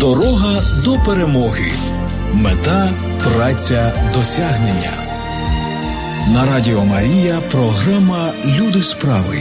Дорога до перемоги. Мета – праця досягнення. На Радіо Марія програма «Люди справи».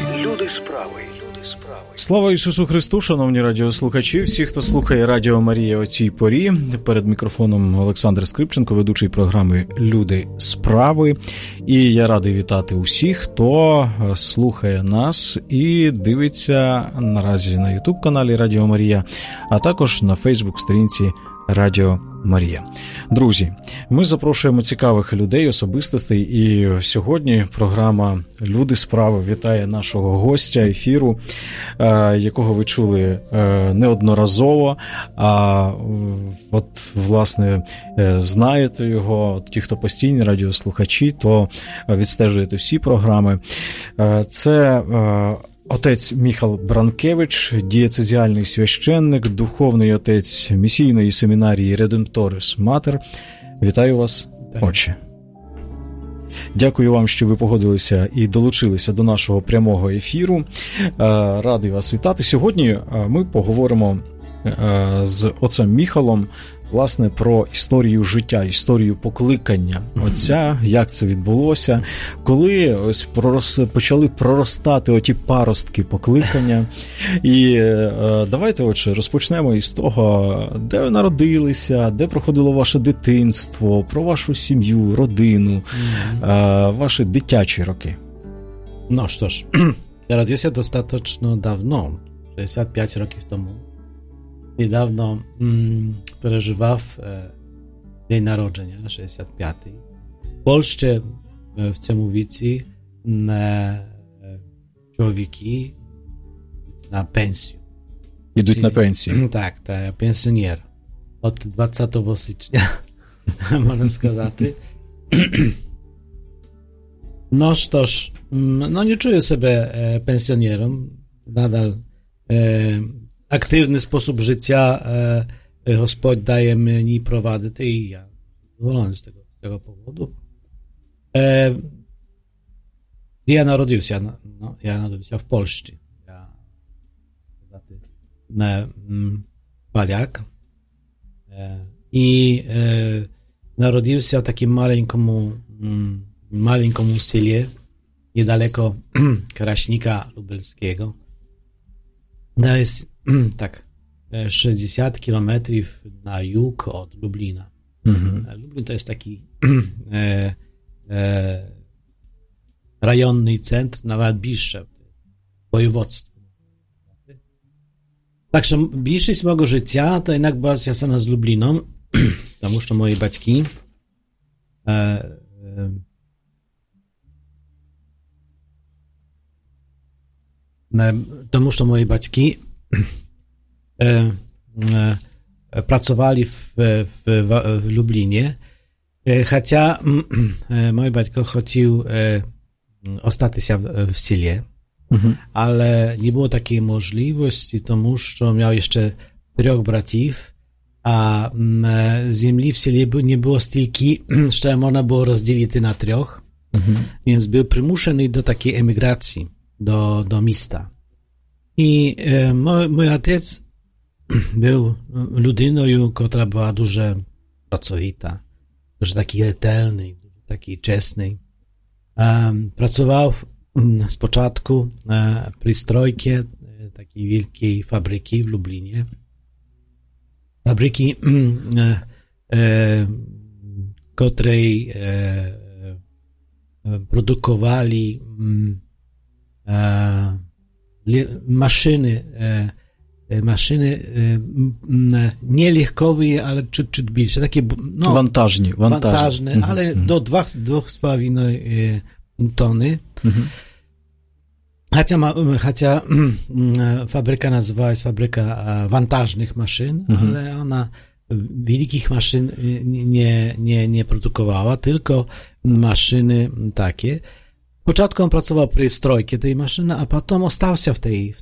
Слава Ісусу Христу, шановні радіослухачі, всі, хто слухає Радіо Марія о цій порі. Перед мікрофоном Олександр Скрипченко, ведучий програми «Люди справи». І я радий вітати усіх, хто слухає нас і дивиться наразі на YouTube-каналі Радіо Марія, а також на Facebook-сторінці Радіо Марія. Друзі, ми запрошуємо цікавих людей, особистостей, і сьогодні програма «Люди справи» вітає нашого гостя ефіру, якого ви чули неодноразово, а от, власне, знаєте його, ті, хто постійні радіослухачі, то відстежуєте всі програми. Це отець Міхал Бранкевич, дієцезіальний священник, духовний отець місійної семінарії Редемпторис Матер. Вітаю вас, отче. Дякую вам, що ви погодилися і долучилися до нашого прямого ефіру. Радий вас вітати. Сьогодні ми поговоримо з отцем Міхалом, власне, про історію життя, історію покликання отця, як це відбулося, коли ось почали проростати оті паростки покликання. І давайте, отже, розпочнемо із того, де ви народилися, де проходило ваше дитинство, про вашу сім'ю, родину, ваші дитячі роки. No cóż, narodziłem dostatecznie dawno, 65 років тому. Niedawno przeżywał dzień narodzenia, 65. W Polsce w Cemowicy człowieki na pensję. Idą na pensję. Tak, pensjoner. Od 20 stycznia, można сказати. No cóż, no nie czuję się pensjonerem, nadal aktywny sposób życia Господь daje mені провадити, і я задоволений з цього powodu. Я народився, я народився в Польщі. Я поляк. І народився в такому маленькому селі, niedaleko Kraśnika Lubelskiego. To jest tak 60 kilometrów na jug od Lublina. Lublin to jest taki rejonny centr, nawet bliższe, województwo. Także bliższość mojego życia to jednak była związana z Lubliną, потому что moje батьки тому що мої батьки pracowali w Lublinie, chociaż mój батько chciał ostać się w Sile, ale nie było takiej możliwości, тому що miał jeszcze 3 bratów, a ziemi w Sile nie było stільки, że można było rozdzielić na 3, więc był przymuszony do takiej emigracji do miasta. I mój ojciec był ludyną, która była dużo pracowita, dużo taki retelny, taki czesny. Pracował z początku przy strojce takiej wielkiej fabryki w Lublinie. Fabryki, której produkowali maszyny nie lehkowe, ale ciut większe, takie wantażne, ale do 2,5 tony. Chociaż fabryka nazywała się fabryka wantażnych maszyn, ale ona wielkich maszyn nie produkowała, tylko maszyny takie. Początku on pracował przy strojce tej maszyny, a potem ostał się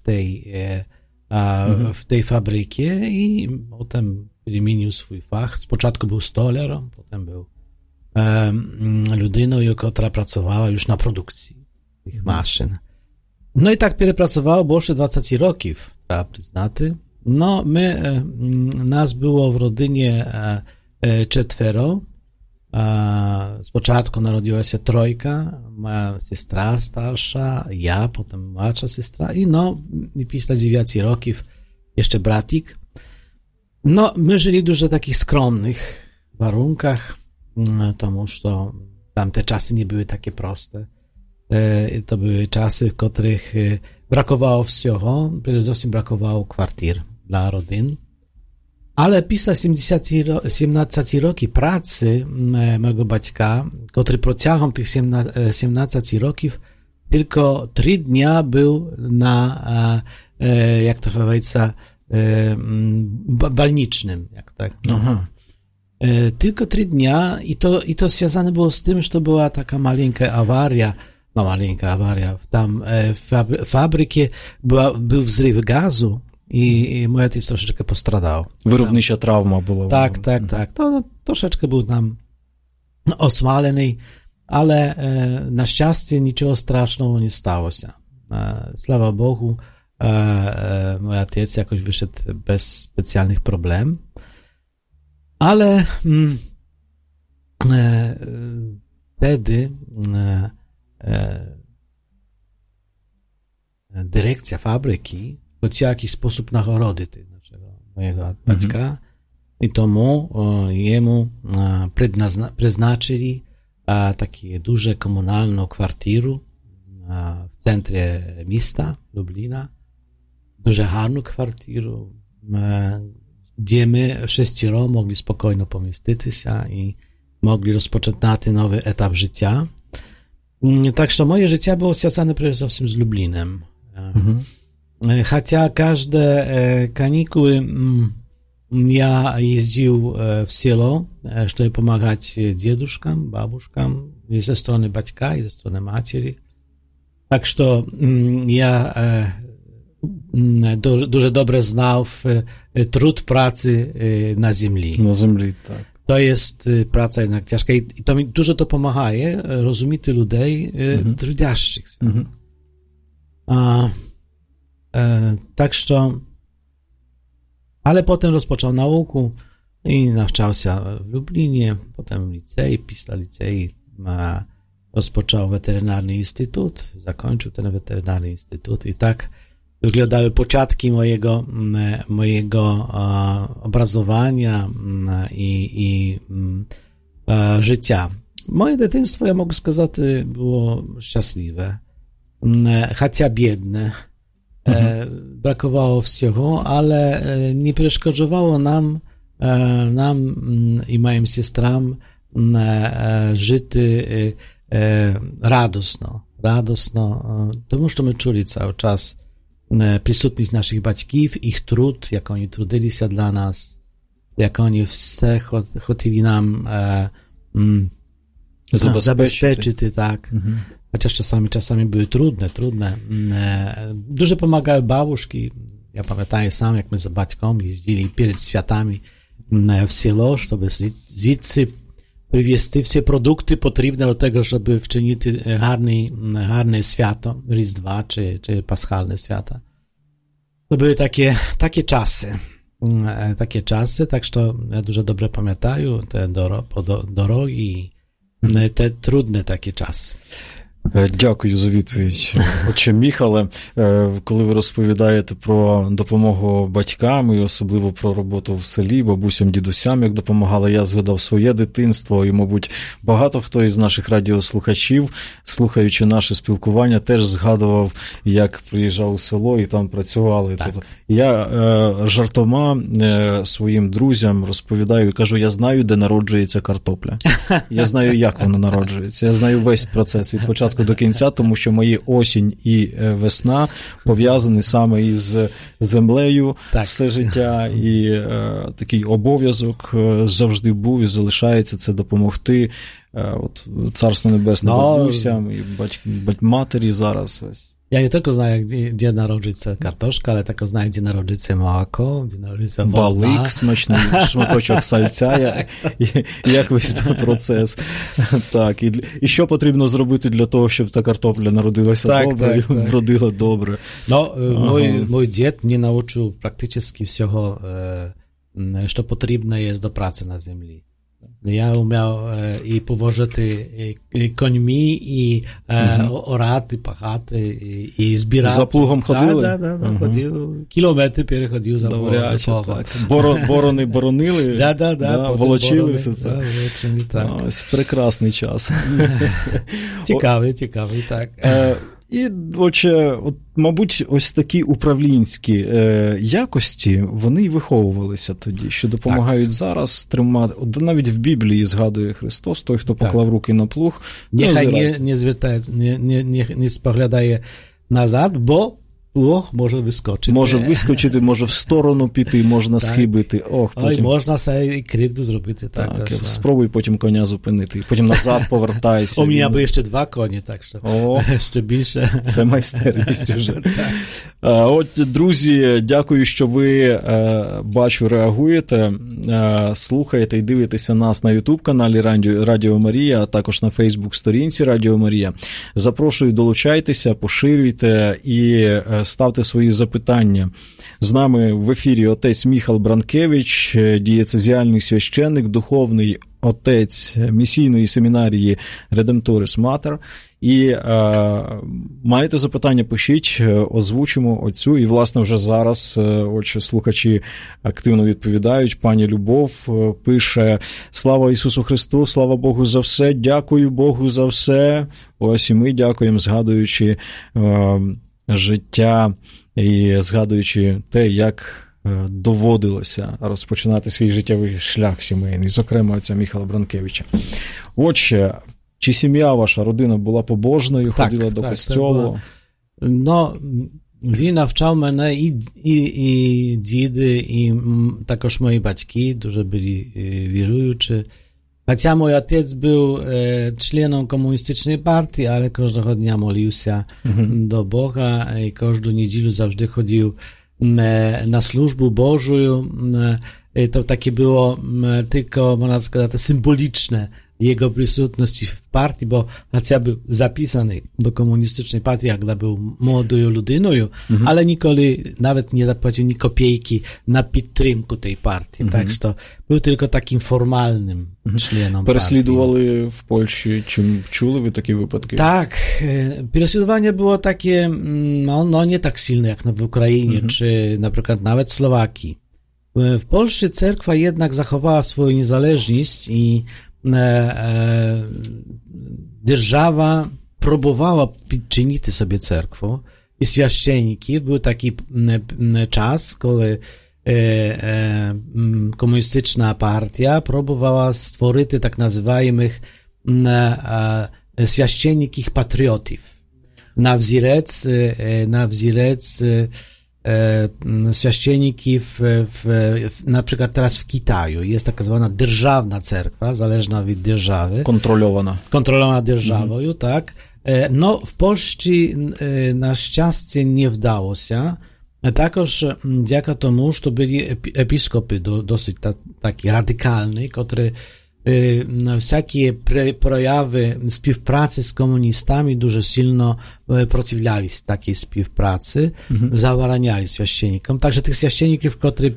w tej fabryce i potem wymienił swój fach. Z początku był stolerem, potem był ludyną, która pracowała już na produkcji tych maszyn. No i tak przepracowało больше 20 років, trzeba przyznać. No, nas było w rodzinie 4. Z początku narodziła się 3, moja siostra starsza, ja, potem młodsza siostra i pісля 9 roków jeszcze bratik. No, my żyli dużo takich skromnych warunkach, тому що tamte czasy nie były takie proste. To były czasy, w których brakowało wszystkiego, przede wszystkim brakowało kwartir dla rodzin. Ale pісля 17 roków pracy mojego baćka, który протягом tych 17 roków tylko 3 dnia był na, jak to mówić, balnicznym, jak tak. Aha. Tylko 3 dnia i to związane było z tym, że to była taka maleńka awaria, tam w fabryce był wzryw gazu i mój ojciec troszeczkę postradał. Wyrobnicza trauma była. Tak. To troszeczkę był tam osmalony, ale na szczęście niczego strasznego nie stało się. Sława Bogu, mój ojciec jakoś wyszedł bez specjalnych problemów. Ale wtedy dyrekcja fabryki chciała w jakiś sposób nagrody mojego baćka i tomu jemu przeznaczyli takie duże komunalną kwartiru w centrum miasta Lublina, duże harną kwartiru, gdzie my 6 mogli spokojnie pomieścić się i mogli rozpocząć nowy etap życia. Tak, że moje życie było związane przede wszystkim z Lublinem. Chociaż każde kanikuły ja jeździł w sielo, żeby pomagać dzieduszkam, babuszkam, i ze strony baćka, i ze strony matери. Tak, że ja дуже добре знав труд праці на землі. На землі, так. To jest praca jednak ciężka i to mi dużo to pomaga rozumieć ludzi trudiaszych się. Tak, że ale potem rozpoczął naukę i nauczał się w Lublinie, potem w licei, pісля licei rozpoczął weterynarny instytut, zakończył ten weterynarny instytut i tak wyglądały początki mojego obrazowania i życia. Moje dzieciństwo, ja mogę сказać, było szczęśliwe, chociaż biedne. Brakowało wszystkiego, ale nie przeszkadzało nam i moim siostrom żyć radosno, тому що ми czuli cały czas присутність naszych baćków, ich trud, jak oni trudili się dla nas, jak oni все chcieli nam zabezpieczyć, tak. Chociaż czasami były trudne. Dużo pomagały babuszki. Ja pamiętam sam, jak my z baćką jeździli przed światami w sielo, żeby звідси привезти всі продукти потрібні do tego, żeby wczynić гарне свято, Різдва czy paschalne świata. To były takie czasy, tak że ja дуже добре пам'ятаю te dorogi i te trudne takie czasy. Дякую за відповідь, отче Міхале. Коли ви розповідаєте про допомогу батькам і особливо про роботу в селі, бабусям, дідусям, як допомагали, я згадав своє дитинство і, мабуть, багато хто із наших радіослухачів, слухаючи наше спілкування, теж згадував, як приїжджав у село і там працювали. Тобто, я жартома своїм друзям розповідаю і кажу, я знаю, де народжується картопля. Я знаю, як вона народжується. Я знаю весь процес від початку до кінця, тому що мої осінь і весна пов'язані саме із землею все життя, і такий обов'язок завжди був і залишається це допомогти. От Царство Небесне бабусям і матері зараз ось. Ja nie tylko знаю, gdzie народжується картошка, але також знаю, gdzie народжується молоко, gdzie народжується вода. Балик смачний, шматочок сальця, як весь процес. Так, і що потрібно зробити для того, щоб та картопля народилася добре, вродила добре? No, mój dziad mnie nauczył praktycznie всього, що потрібно jest do pracy na ziemi. Ja umiał i powożyty końmi, i oraty, pachaty, i zbierać. За плугом ходили? Да, ходив. Кілометри переходив за плугом. Борони боронили, волочили все це. Волочили, так. Ось прекрасний час. Цікавий, так. І, отже, мабуть, ось такі управлінські якості, вони й виховувалися тоді, що допомагають зараз тримати. Навіть в Біблії згадує Христос, той, хто поклав руки на плуг. Нехай не звертається, не споглядає назад, бо плуг може вискочити. Може в сторону піти, можна схибити. Потім... можна і кривду зробити. Так, спробуй потім коня зупинити. Потім назад повертайся. У мене аби ще 2 коні, так що ще більше. Це майстерність вже. От, друзі, дякую, що ви, бачу, реагуєте, слухаєте і дивитеся нас на YouTube-каналі Радіо Марія, а також на Facebook-сторінці Радіо Марія. Запрошую, долучайтеся, поширюйте і ставте свої запитання. З нами в ефірі отець Міхал Бранкевич, дієцезіальний священник, духовний отець місійної семінарії Redemptoris Mater. І маєте запитання, пишіть, озвучимо отцю. І, власне, вже зараз слухачі активно відповідають. Пані Любов пише: «Слава Ісусу Христу, слава Богу за все, дякую Богу за все». Ось і ми дякуємо, згадуючи життя і згадуючи те, як доводилося розпочинати свій життєвий шлях сімейний, зокрема отця Міхала Бранкевича. Отже, чи сім'я ваша, родина була побожною, ходила до костьолу? Ну, він навчав мене і діди, і також мої батьки дуже були віруючі. Хоча мій отець був членом комуністичної партії, але кожного дня молився до Бога і кожну неділю завжди ходив na służbę Bożą. To takie było tylko, można сказати, symboliczne jego присутності в партії, бо хоча б записаний до комуністичної партії, як був молодою людиною, але ніколи навіть не заплатив ні копійки на підтримку тієї партії. Так що був тільки таким формальним членом Переслідували партії. В Польщі? Чи чули ви такі випадки? Так, переслідування було таке, no nie tak silne jak w Ukrainie, czy na przykład nawet Słowakii. W Polsce cerkwa jednak zachowała swoją niezależność i держава próbowała підчинити собі церкву, і священники. Був такий час, коли комуністична партія próbowała stworzyć tak nazywanych священників патріотів на wzirec święcenników na przykład teraz w Kitaju jest taka zwana державna cerkwa, zależna od держави. Kontrolowana державою, tak. No, w Polsce na szczęście nie udało się. Також dzięki temu, że byli episkopy dosyć taki radykalni, którzy всякі прояви співпраці з комуністами дуже сильно противлялись такій співпраці, забороняли священникам. Також тих священників, які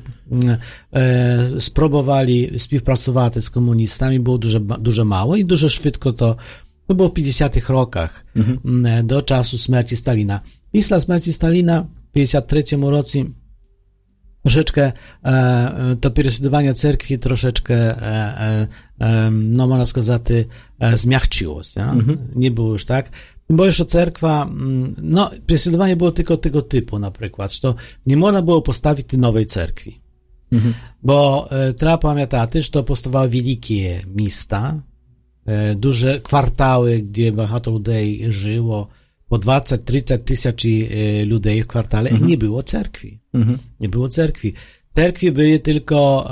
спробували співпрацювати з комуністами, було дуже мало і дуже швидко to było w 50-tych rokach do czasu śmierci Stalina. Pісля смерті Сталіна w 53-му році troszeczkę to переслідування церкви troszeczkę no można сказать zmiachciło się. Nie było już tak. Bo jeszcze cerkwa, no переслідування było tylko tego typu na przykład, że nie można było postawić nowej cerkwi. Bo trzeba pamiętać, że powstawały wielkie miasta, duże kwartały, gdzie багато людей żyło, po 20-30 tysięcy ludzi w kwartale i nie było cerkwi. Nie było cerkwi. Cerkwi były tylko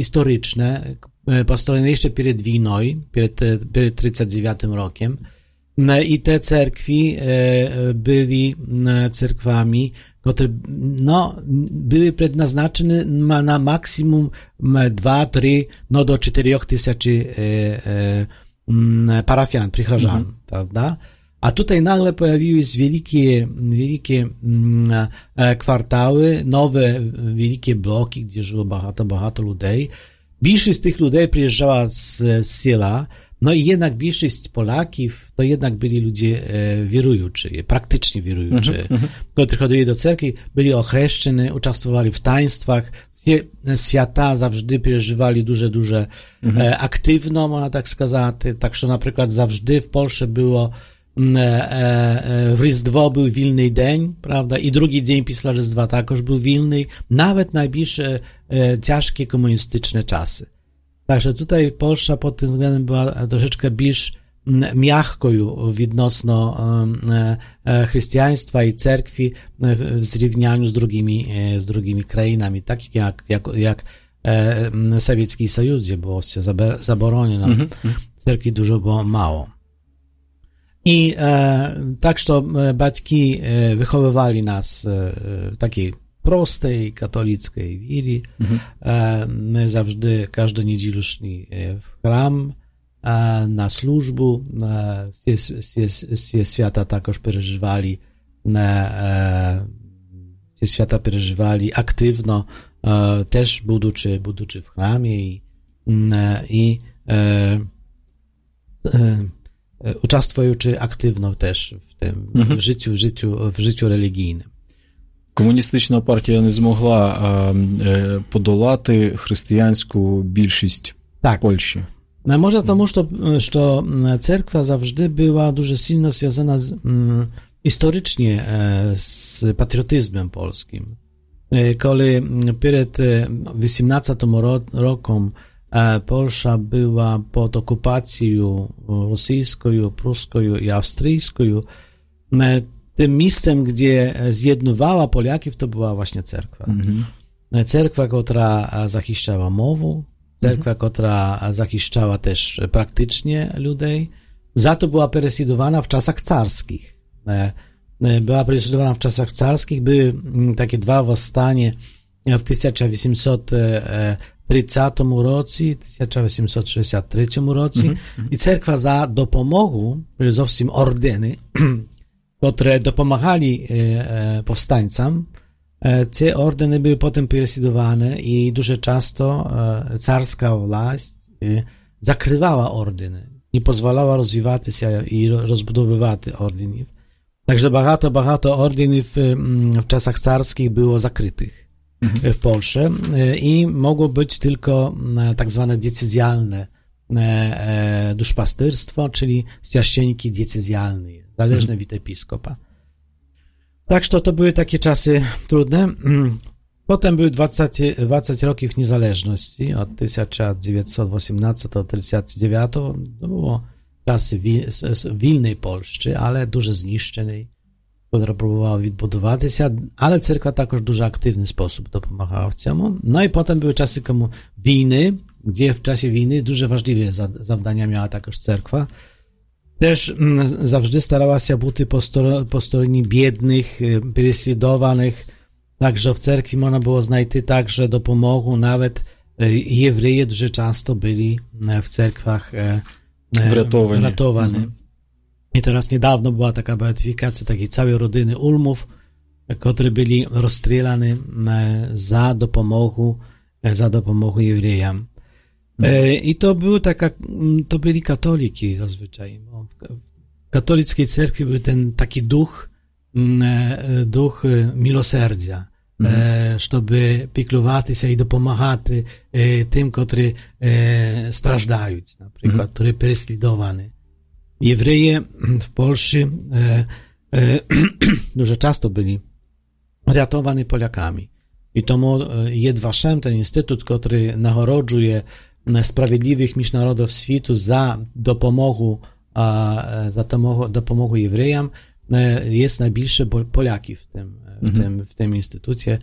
historyczne, postawione jeszcze przed wojną, przed 39 rokiem. I te cerkwi byli cerkwami, które były przeznaczone na maksimum 2, 3, do 4 tysięcy parafian, przychodzan, prawda? A tutaj nagle pojawiły się wielkie kwartały, nowe, wielkie bloki, gdzie żyło bardzo ludzi. Większość z tych ludzi przyjeżdżała z sela, i jednak większość Polaków to jednak byli ludzie wierujący, praktycznie wierujący, którzy chodzili do cerkwi, byli ochrzczeni, uczestniczowali w taństwach, wszystkie święta zawsze przeżywali duże aktywno, można tak сказать. Tak, że na przykład zawsze w Polsce było w Rіздво był wilny dzień, prawda, i drugi dzień pisla Rіздва також był wilny, nawet najbliższe ciężkie komunistyczne czasy. Także tutaj Polska pod tym względem była troszeczkę bardziej miachkoju відносно chrześcijaństwa i cerkwi w zrównaniu z drugimi krajami, takich jak Sowiecki Sojusz, gdzie było się zabronione, cerkwi dużo było mało. I tak, że батьки wychowywali nas w takiej prostej katolickiej wierze. My zawsze każdą niedzielę szli w chram, na służbę, wszystkie święta także przeżywali, aktywno, też будучи w chramie i uczestniczący aktywno też w tym w życiu religijnym. Комуністична партія не змогла подолати християнську більшість Польщі. Może тому, że cerkwa zawsze była дуже silno związana historycznie z patriotyzmem polskim. Kiedy przed 18 rokiem Polska była pod okupacją rosyjską, pruską i austriacką, tym miejscem, gdzie zjednowała Polaków, to była właśnie cerkwa. Cerkwa, która zachiszczała mowę, cerkwa, która zachiszczała też praktycznie ludzi. Za to była prześladowana w czasach carskich. Była prześladowana w czasach carskich, były takie dwa powstania w 1830 roku, 1863 roku i cerkwa za dopomogą, przede ordyny, które dopomagali powstańcom, te ordyny były potem prześladowane i dużo często carska właść zakrywała ordyny, nie pozwalała rozwijać się i rozbudowywać ordynów. Także bardzo ordynów w czasach carskich było zakrytych w Polsce i mogło być tylko tak zwane decyzjalne duszpasterstwo, czyli święcieniki decyzjalne, zależne od episkopa. Tak, że to były takie czasy trudne. Potem były 20 roków niezależności, od 1918 do 1939. To było czasy wilnej Polski, ale dużo zniszczonej, która próbowała odbudować się, ale cerkwa także w dużo aktywny sposób dopomagała w temu. No i potem były czasy wojny, gdzie w czasie wojny dużo ważliwe zadania miała także cerkwa. Też zawsze starała się być po stronie biednych, prześladowanych. Także w cerkwi można było znaleźć także dopomogę, nawet Jewreje dużo często byli w cerkwach ratowani. I teraz niedawno była taka beatyfikacja takiej całej rodziny Ulmów, które byli rozstrzelani za dopomogą Jewrejom. I to byli katoliki zazwyczaj. W katolickiej cerkwi był ten taki duch miłosierdzia, żeby piklować się i dopomagać tym, którzy strażdają, na przykład, którzy prześladowani. Jewreje w Polsce dużo często byli ratowani Polakami. I tomu Yad Vashem, ten instytut, który nagrodzuje sprawiedliwych międzynarodów światu za dopomogę Jewrejom, jest najbliższe Polaki w tym instytucie,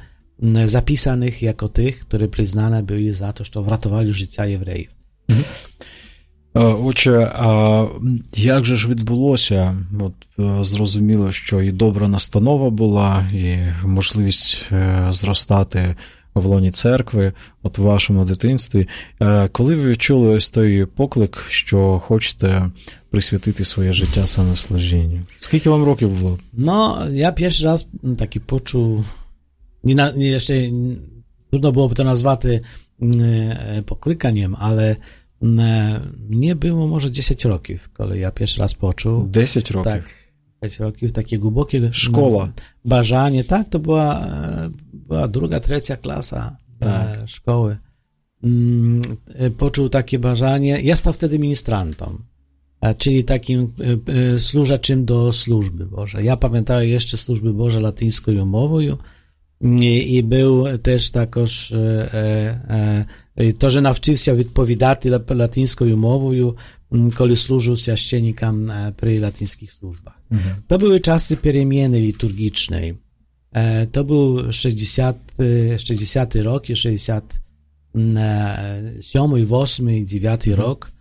zapisanych jako tych, które przyznane byli za to, że ratowali życia Jewrejów. Отже, а як же ж відбулося? От, зрозуміло, що і добра настанова була, і можливість зростати в лоні церкви, от в вашому дитинстві. Коли ви відчули ось той поклик, що хочете присвятити своє життя саме служінню? Скільки вам років було? Ja pierwszy raz taki poczuł, jeszcze trudno byłoby to nazwać poklikaniem, ale mnie było może 10 roków, kiedy ja pierwszy raz poczuł. 10 років? Tak, 10 roków, takie głębokie Szkoła. Bażanie, tak, to była druga, trzecia klasa szkoły. Poczuł takie bażanie. Ja stał wtedy ministrantem, czyli takim służaczym do służby Bożej. Ja pamiętam jeszcze służby Boże latyńską i mową i był też takoż to, że nauczył się odpowiadać latyńską i mową, kiedy służył święcennikom przy latyńskich służbach. To były czasy przemiany liturgicznej. To był 60 rok i 67, 8 i 9 rok,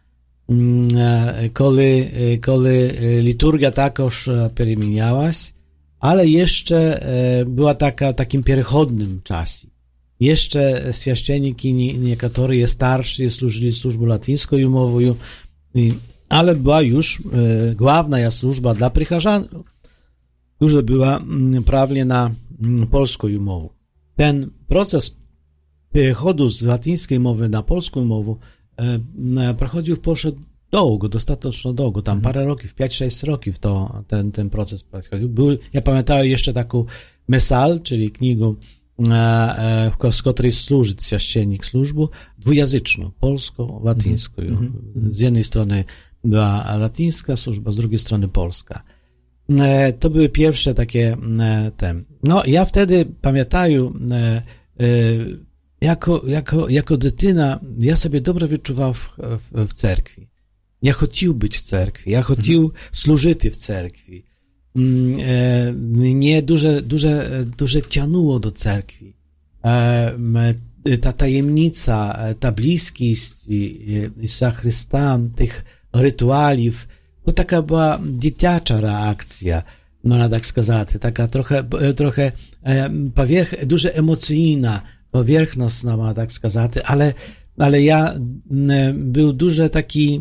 kiedy liturgia takoż przemieniała się, ale jeszcze była takim przechodnim czasie. Jeszcze święcenniki niektórzy starsi służyli służbą latyńską i mową, ale była już główna służba dla przychadzan, która była prawie na polską mowę. Ten proces przechodu z latyńskiej mowy na polską mowę prochodził w Polsce długo, dostatecznie długo, tam parę roków, 5-6 roków ten proces prochodził. Ja pamiętam jeszcze taką mesal, czyli knigę, z której służy święcennik służbę, dwujęzyczną, polsko-latyńską. Z jednej strony była latyńska służba, z drugiej strony polska. To były pierwsze takie No, ja wtedy pamiętam, jako dytyna, ja sobie dobrze wyczuwał w cerkwi. Ja chciał być w cerkwi, ja chciał służyć w cerkwi. Mnie duże cianuło do cerkwi. Ta tajemnica, ta bliskość Jezusa Chrysta, tych rytuałów, to taka była dzieciacza reakcja, można tak сказати, taka trochę дуже emocjonalna, powierzchowna, można tak сказати, ale ja był duże taki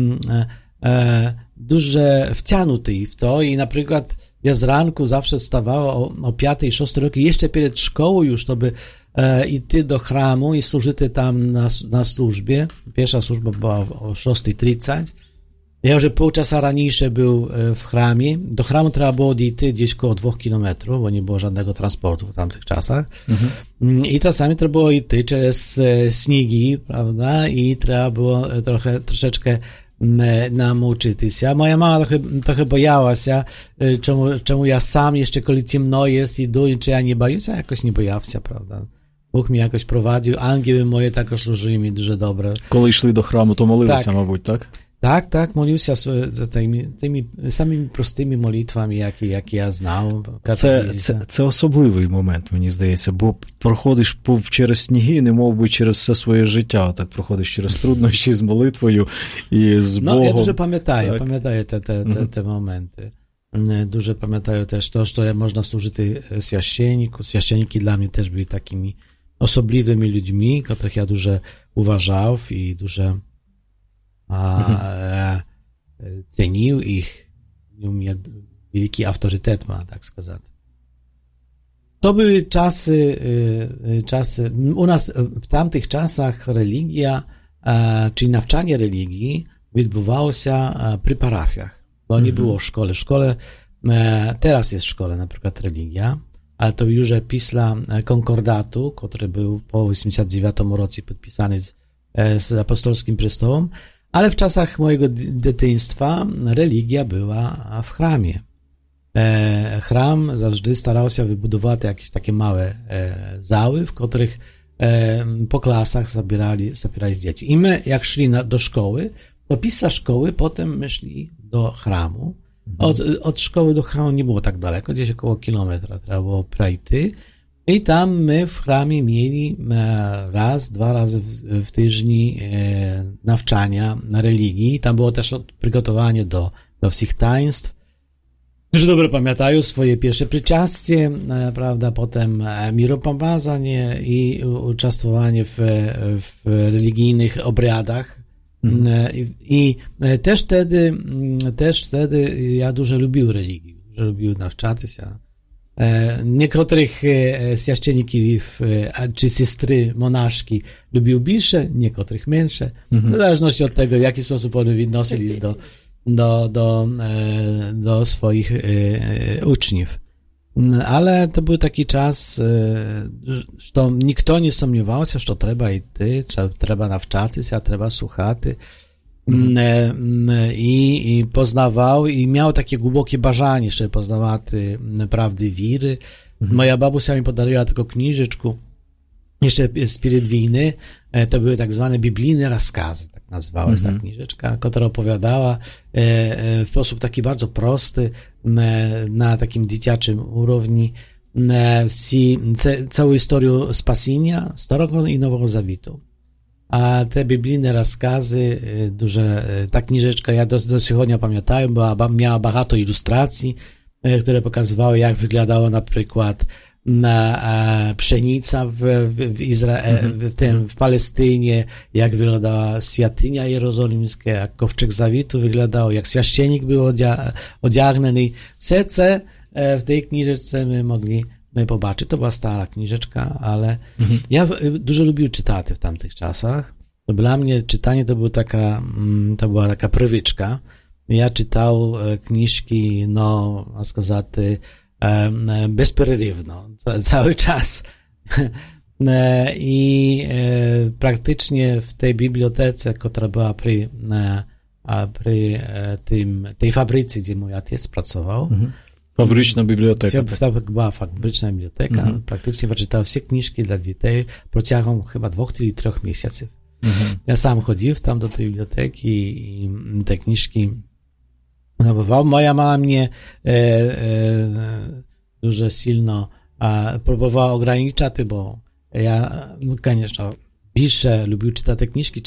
duże wciągnięty w to i na przykład ja z ranku zawsze wstawałem o 5-6 roku, jeszcze przed szkołą już, to by iść do chramu i służyć tam na służbie. Pierwsza służba była o 6:30. Ja już pół czasu raniejsze był w chramie. Do chramu trzeba było iść gdzieś około 2 kilometrów, bo nie było żadnego transportu w tamtych czasach. I czasami trzeba było iść przez śniegi, prawda? I trzeba było troszeczkę nauczyć się. Moja mama trochę bojała się, czemu ja sam jeszcze, kiedy ciemno jest, idę i czy ja nie boję się? Ja jakoś nie bojał się, prawda? Bóg mi jakoś prowadził, ангели moje також служили mi дуже добре. Коли йшли до храму, то молилися, мабуть, так? Tak, modlił się tymi samymi prostymi modlitwami, jakie ja znał. Це особливий момент, мені здається, бо проходиш через сніги, не мов би через все своє життя, так проходиш через труднощі з молитвою і з Богом. Ja dużo pamiętam te momenty. Dużo pamiętam też to, że można służyć święcenniku. Święcenniki dla mnie też byli takimi osobliwymi ludźmi, których ja dużo uważał i dużo cenił ich, miał wielki autorytet, można tak сказать. To były czasy, u nas w tamtych czasach religia, czyli nawczanie religii odbywało się przy parafiach, bo nie było w szkole. Teraz jest w szkole na przykład religia, ale to już pisla konkordatu, który był po 89 roku podpisany z apostolskim prestolem. Ale w czasach mojego dzieciństwa religia była w chramie. Chram zawsze starał się wybudować jakieś takie małe zały, w których po klasach zabierali dzieci. I my, jak szli do szkoły, to pisla szkoły, potem my szli do chramu. Od szkoły do chramu nie było tak daleko, gdzieś około kilometra trzeba było przejść. I tam my w chramie mieli raz, 2 razy w tygodniu nawczania na religii. Tam było też przygotowanie do wszystkich taństw. Дуже добре пам'ятаю swoje pierwsze przyczastie, prawda, potem miropomazanie i uczestniczenie w religijnych obradach. I też wtedy ja dużo lubił religię, dużo lubił nawczać się. Niektórych święcenników czy siostry monaszki lubił bliższe, niektórych mniejsze, w zależności od tego, w jaki sposób oni odnosili się do swoich uczniów. Ale to był taki czas, że nikt nie sądzał się, że trzeba iść, trzeba nawczać się, trzeba słuchać. I poznawał, i miał takie głębokie bażanie, żeby poznawać prawdy wiry. Moja babusia mi podariła taką książeczkę jeszcze sprzed wojny. To były tak zwane biblijne rozkazy, tak nazywała się ta książeczka, która opowiadała w sposób taki bardzo prosty, na takim dzieciaczym urowni, całą historię spasienia Starego i Nowego Zawietu. A te biblijne rozkazy, ta książeczka, ja do dzisiaj pamiętam, miała bardzo ilustracji, które pokazywały, jak wyglądało na przykład pszenica w Palestynie, jak wyglądała świątynia jerozolimska, jak kowczeg zawietu wyglądał, jak święcennik był odziagnany. Wszystko w tej książeczce my mogli pobaczyć. To była stara książeczka, ale ja dużo lubił czytać w tamtych czasach. Dla mnie czytanie to była taka przywyczka. Ja czytał książki, można сказать, bezprzerywno, cały czas. I praktycznie w tej bibliotece, która była przy tej fabryce, gdzie mój ojciec pracował. Fabryczna biblioteka. Była fabryczna biblioteka. Praktycznie przeczytał wszystkie książki dla dzieci протягом chyba 2 czy 3 miesięcy. Ja sam chodził tam do tej biblioteki i te książki nabywał. Moja mama mnie дуже silno próbowała ograniczać, bo ja, конечно, більше lubił czytać te książki,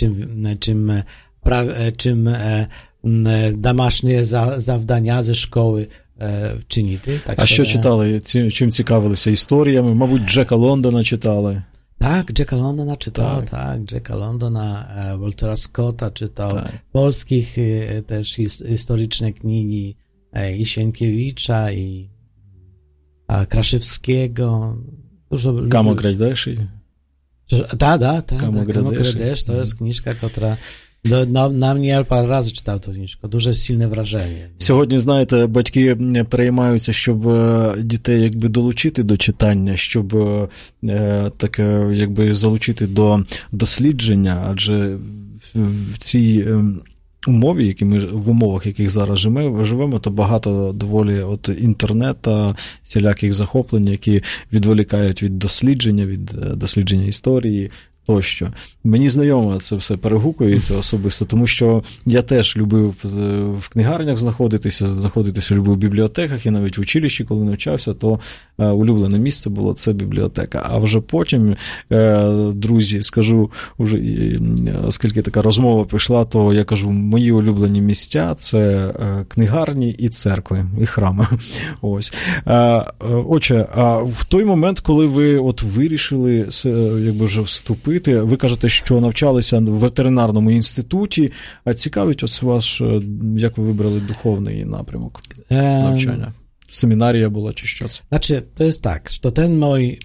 czym домашнє завдання ze szkoły чинити. А що читали? Чим цікавилися? Історіями? Мабуть, Джека Лондона читали? Tak, Jacka Londona czytał, tak, Jacka Londona, Waltera Scotta czytał, polskich też historyczne księgi i Sienkiewicza, i Kraszewskiego. Kamo Gradesz? Tak, Kamo Gradesz to jest książka, która на mnie пару разів читав ту книжку. Дуже сильне враження. Сьогодні, знаєте, батьки переймаються, щоб дітей якби долучити до читання, щоб таке якби залучити до дослідження, адже в цій умові, в умовах, яких зараз живемо, то багато доволі от інтернету, всіляких захоплень, які відволікають від дослідження історії, тощо. Мені знайомо це все перегукується особисто, тому що я теж любив в книгарнях знаходитися любив в бібліотеках, і навіть в училищі, коли навчався, то улюблене місце було це бібліотека. А вже потім, друзі, скажу, вже, оскільки така розмова пішла, то я кажу, мої улюблені місця – це книгарні і церкви, і храми. Ось. Отже, а в той момент, коли ви от вирішили якби вже вступити, ви кажете, що навчалися в ветеринарному інституті, а цікавить ось ваш, як ви вибрали духовний напрямок навчання? Семінарія була чи що це? Znaczy, to jest tak, że ten mój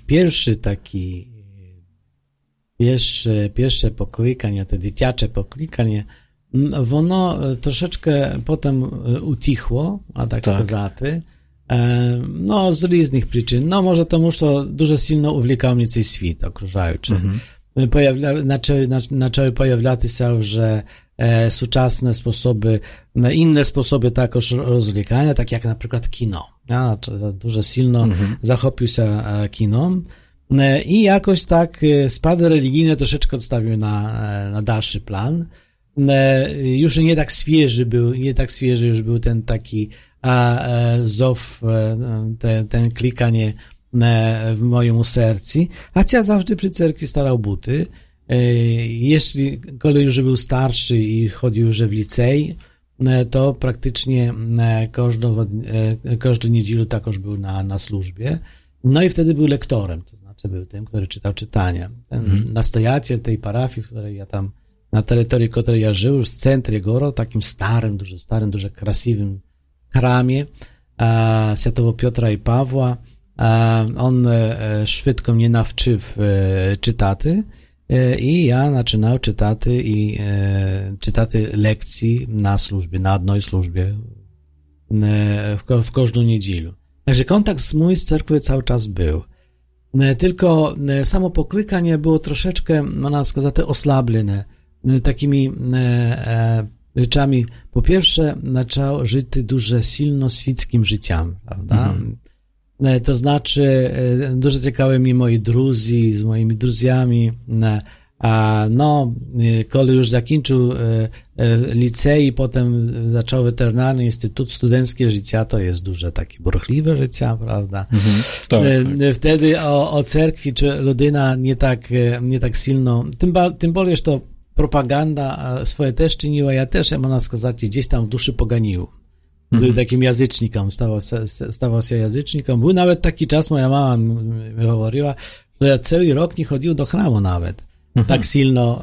pierwsze poklikanie, to dzieciacze poklikanie, ono troszeczkę potem utichło, a tak сказать, no z różnych przyczyn. No może to дуже сильно увлікав mnie цей світ окружаючий. Zaczęły pojawiać się вже сучасne sposoby, inne sposoby також rozwlekania, tak jak na przykład kino. Ja дуже сильно захопив się kinom i jakoś tak sprawy religijne troszeczkę odstawił na dalszy plan. Już nie tak świeży już był ten taki zow, ten klikanie w moim sercu, chociaż zawsze przy cerkwi starał buty. Jeśli kolej już był starszy i chodził już w licei, to praktycznie każdą niedzielę takoż był na służbie. No i wtedy był lektorem, to znaczy był tym, który czytał czytania. Ten nastojaciel tej parafii, w której ja tam, na terytorii, w której ja żył, w centrum Goro, takim starym, dużo krasivym hramie Świętego Piotra i Pawła. On szybko mnie nauczył czytaty i ja zaczynał czytaty lekcji na służbie, na jednej służbie w każdą niedzielę. Także kontakt mój z cerkwią cały czas był. Tylko samo poklykanie było troszeczkę, można сказать, oslablone takimi rzeczami. Po pierwsze, zaczął żyć dużo silno świeckim życiem, prawda? To znaczy, dużo ciekawe mi moi drudzy, z moimi druziami. Kiedy już zakończył licei, potem zaczął weterynarny instytut, studenckie życie, to jest dużo takie burchliwe życie, prawda? Tak. Wtedy o cerkwi czy ludyna nie tak silno, tym bardziej, że to propaganda swoje też czyniła, ja też, można сказать, gdzieś tam w duszy poganił. Był takim jazycznikiem, stawał się jazycznikiem. Był nawet taki czas, moja mama mi mówiła, że ja cały rok nie chodził do chramu nawet. Tak silno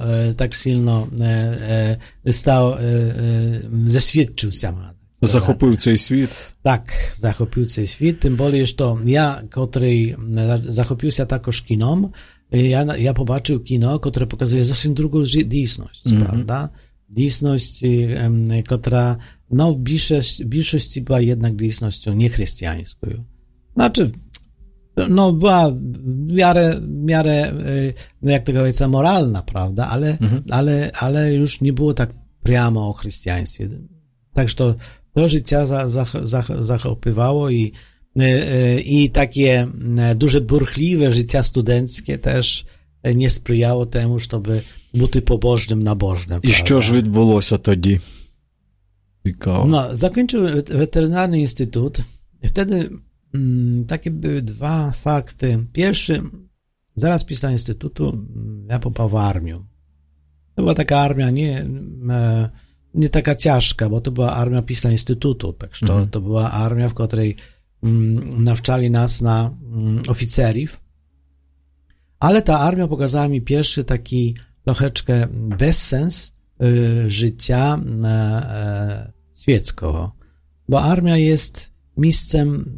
stał, zaświadczył się. Захопив цей світ. Tak, захопив цей світ. Тим більше, що я, котрий захопився також кіном, я побачив кіно, котре показує зовсім другу дійсність, правда? Дійсність, котра w bільшості była jednak dійсністю niechrześcijańską. Znaczy, była w miarę, jak to powiedzieć, moralna, prawda, ale już nie było tak prямо o chrześcijaństwie. Także to życie zachopywało i takie duże burchliwe życie studenckie też nie sprzyjało temu, żeby być pobożnym, nabożnym. I co ж відбулося тоді? No, zakończył weterynarny instytut i wtedy takie były dwa fakty. Pierwszy, zaraz pisał instytutu, ja popał w armię. To była taka armia nie taka ciężka, bo to była armia pisania instytutu, także to była armia, w której nawczali nas na oficerów, ale ta armia pokazała mi pierwszy taki troszeczkę bezsens życia świeckiego, bo armia jest miejscem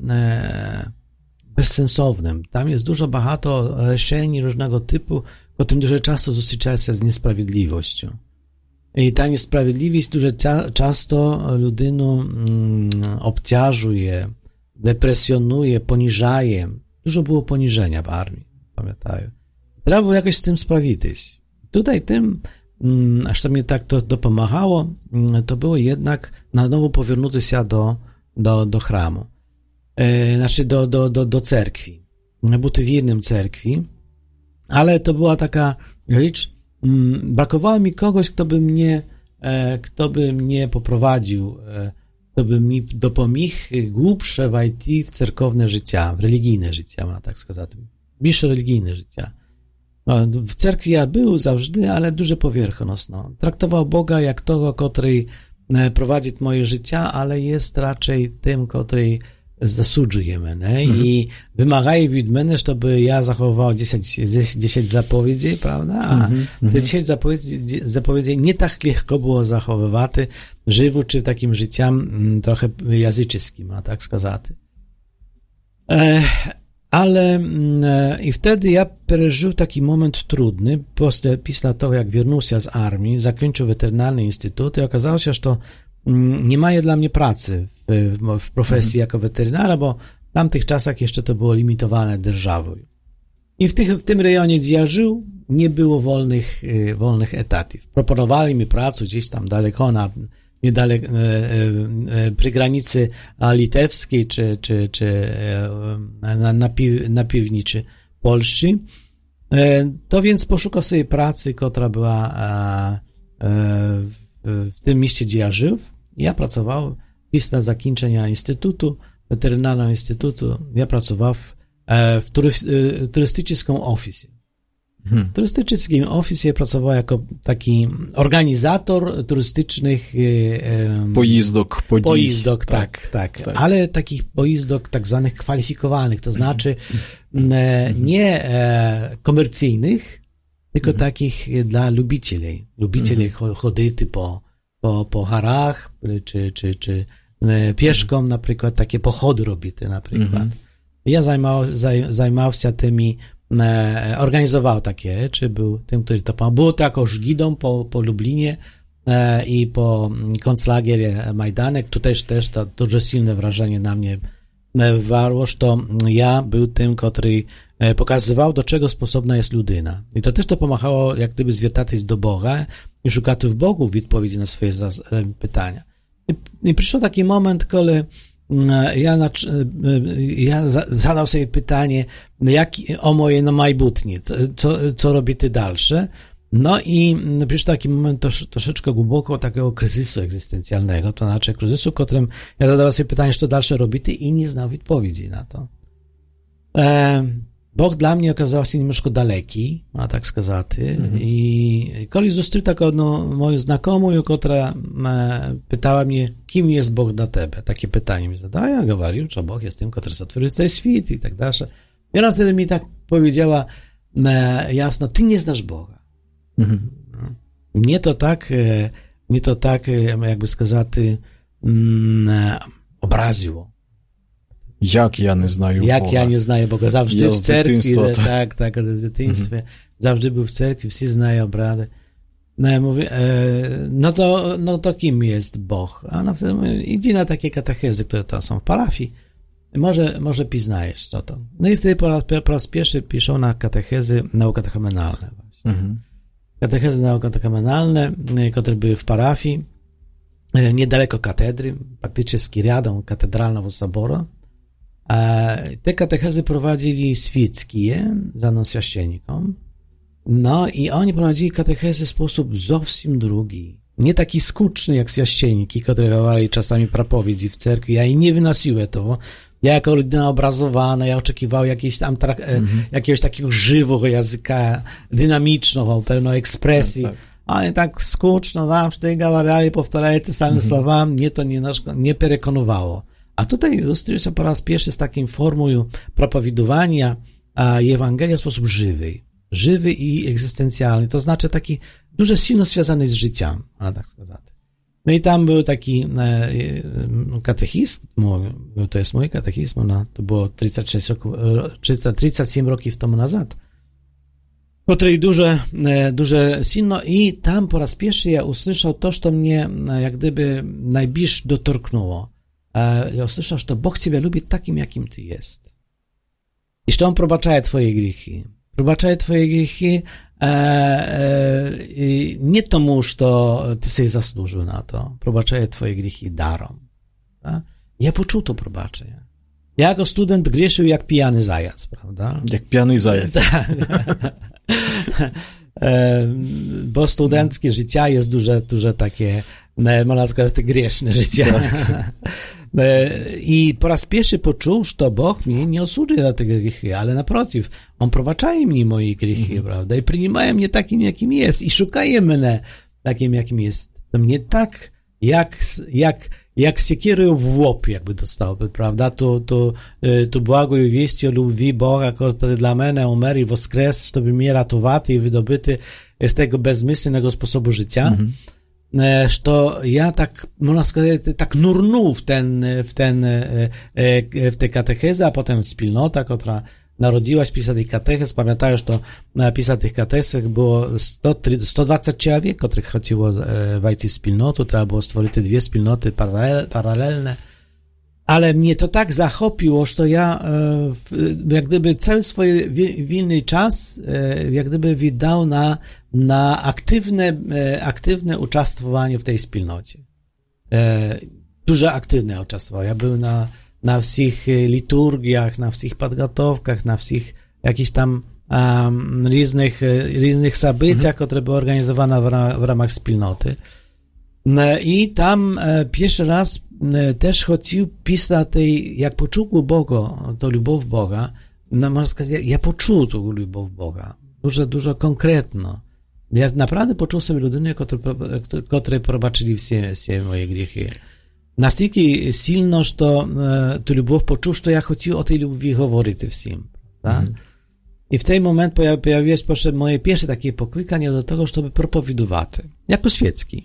bezsensownym. Tam jest dużo багато решень różnego typu, potem dużo czasu zустрічає się z niesprawiedliwością. I ta niesprawiedliwość dużo często ludину obciążuje, depresjonuje, poniżaje. Dużo było poniżenia w armii, pamiętaję. Trzeba było jakoś z tym sprawić. Tutaj tym, aż to mnie tak to dopomagało, to było jednak na nowo powrócić się do chramu. Znaczy do cerkwi. Być wiernym cerkwi. Ale to była taka rzecz, brakowało mi kogoś, kto by mnie poprowadził, kto by mi dopomógł głębsze wejść w cerkowne życie, w religijne życie, można tak сказать, bliższe religijne życie. W cerkwi ja był zawsze, ale dużo powierzchowno. Traktował Boga jak tego, który prowadzi moje życie, ale jest raczej tym, który zasłużuje mnie i wymagaje od mnie, żeby ja zachował 10 zapowiedzi, prawda? A te 10 zapowiedzi nie tak lekko było zachowywać, żywo czy takim życiem trochę jazyczyskim, a tak сказать. Ale i wtedy ja przeżył taki moment trudny, pisla tego, jak wrócił się z armii, zakończył weterynarny instytut i okazało się, że to nie ma dla mnie pracy w profesji jako weterynara, bo w tamtych czasach jeszcze to było limitowane державою. I w tym rejonie, gdzie ja żył, nie było wolnych etatów. Proponowali mi pracę gdzieś tam daleko, niedaleko, przy granicy litewskiej, czy na piwniczy Polski. To więc poszukał sobie pracy, która była w tym mieście, gdzie ja żył. Ja pracował, pisna zakończenia instytutu, weterynarnego instytutu, ja pracował w turystycznym oficie. W turystycznym oficie pracował jako taki organizator turystycznych pojízdok, tak. Ale takich pojízdok tak zwanych kwalifikowanych, to znaczy nie komercyjnych, tylko takich dla lubicieli. Lubicieli chodyty po harach, czy pieszką na przykład, takie pochody robite na przykład. Ja zajmował się tymi, organizował takie, czy był tym, który to pomagał. Było to jakoś gidą po Lublinie i po konclagierze Majdanek. Tu też to дуже silne wrażenie na mnie wywarło, że to ja był tym, który pokazywał, do czego sposobna jest ludyna. I to też to pomagało, jak gdyby zwiertać do Boga i szukać w Bogu odpowiedzi na swoje pytania. I przyszedł taki moment, kiedy ja zadał sobie pytanie, o moje majbutnie, co robicie dalsze. No i przyszedł taki moment troszeczkę głęboko takiego kryzysu egzystencjalnego, to znaczy kryzysu, w którym ja zadałem sobie pytanie, co dalsze robicie i nie znał odpowiedzi na to. Bóg dla mnie okazał się немножко daleki, a tak сказати, i kiedy zустрів taką moją znakomą, która pytała mnie, kim jest Bóg dla ciebie? Takie pytanie mi zadała, ja mówił, że Bóg jest tym, który stworzył cały świat i tak dalej. I ona wtedy mi tak powiedziała jasno, ty nie znasz Boga. Mnie to tak, jakby сказати, obraziło. Jak ja nie znаю Boga. Jak ja nie znаю Boga. Zawsze w cerkwi, tak, w dzieciństwie. Zawsze był w cerkwi, wszyscy znają obrady. No ja mówię, no to kim jest Bóg? A ona wtedy mówi, idź na takie katechezy, które tam są w parafii. Może poznajesz co to. No i wtedy po raz pierwszy piszą na katechezy naukotechumenalne. Katechezy naukotechumenalne, które były w parafii, niedaleko katedry, praktycznie rядом katedralnego soboru. Te katechezy prowadzili świeckie, zanim święcennikom. No i oni prowadzili katechezy w sposób zupełnie drugi. Nie taki skuczny jak święcenniki, które dawali czasami propowiedzi w cerkwi. Ja i nie wynosiłem to. Ja jako rodzina obrazowana, ja oczekiwałem jakiegoś takiego żywego języka, dynamicznego, pełno ekspresji. Tak. Ale tak skuczno, zawsze gawarali, powtarzali te same słowa, mnie to nie przekonowało. A tutaj został się po raz pierwszy z takim formą propowiadowania Ewangelii w sposób żywy i egzystencjalny, to znaczy taki дуже silno związany z życiem, tak сказати. No i tam był taki katechizm, to jest mój katechizm, to było 37 roków temu nazad, który дуже silno i tam po raz pierwszy ja usłyszał to, co mnie jak gdyby najbliżej dotknęło. Ja usłyszał, że Bóg ciebie lubi takim, jakim ty jest. I że On probaczaje twoje grzechy. Probaczaje twoje grzechy nie tomu, że ty sobie zasłużył na to. Probaczaje twoje grzechy darom. Tak? Ja poczuł to probaczenie. Ja jako student grzeszył jak pijany zajac, prawda? Jak pijany zajac. Bo studenckie życie jest duże takie, można сказать, grzeszne życie. I po raz pierwszy poczuł, że Bóg mnie nie osudzi za te grzechy, ale naprotiv, On probaczaje mi moje grzechy, prawda? I przyjmuje mnie takim, jakim jest i szukaje mnie takim, jakim jest. To mnie tak, jak siekierą w łop, jakby dostałby, prawda? Tu błagoj wieści o любви Boga, który dla mnie umarł i woskres, żeby mnie ratować i wydobyty z tego bezmyślnego sposobu życia. Że ja tak, można сказать, tak nurnął w tę katechezę, a potem wspólnota, która narodziła się pisać tych katechez. Pamiętają, że napisać tych katechezach było 120 człowiek, których chodziło wejść w wspólnotę, trzeba było stworzyć dwie wspólnoty paralelne. Ale mnie to tak zachopiło, że ja jak gdyby cały swój wolny czas jak gdyby wydał na aktywne uczestniczenie w tej wspólnocie. Dużo aktywne uczestniczenie. Ja był na wszystkich liturgiach, na wszystkich podgotowkach, na wszystkich jakichś tam różnych zabyciach, które były organizowane w ramach wspólnoty. I tam pierwszy raz też chodził pisać tej, jak poczuł Boga, to любов Boga, можна сказати, я почув ту любов Бога. Дуже конкретно. Я направду почув себе людиною, котрій пробачили всі мої гріхи. Настільки сильно, що ту любов почув, що я хотів о тій любві говорити всім. Так? І в цей момент pojawiło się moje pierwsze takie poklикання do tego, żeby propowiadować. Jako świecki.